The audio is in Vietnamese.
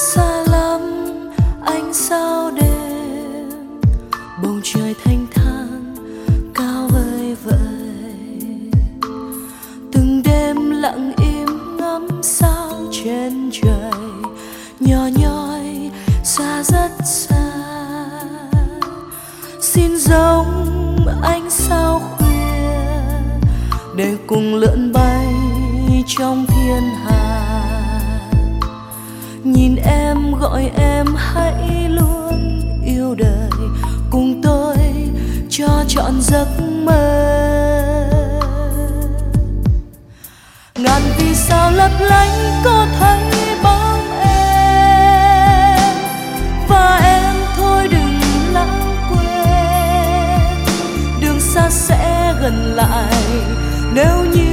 Xa lắm ánh sao đêm, bầu trời thanh thang cao vời vợi. Từng đêm lặng im ngắm sao trên trời, nhỏ nhoi xa rất xa. Xin giống ánh sao khuya để cùng lượn bay trong thiên hà. Nhìn em gọi em hãy luôn yêu đời, cùng tôi cho trọn giấc mơ. Ngàn vì sao lấp lánh có thấy bóng em, và em thôi đừng lãng quên. Đường xa sẽ gần lại nếu như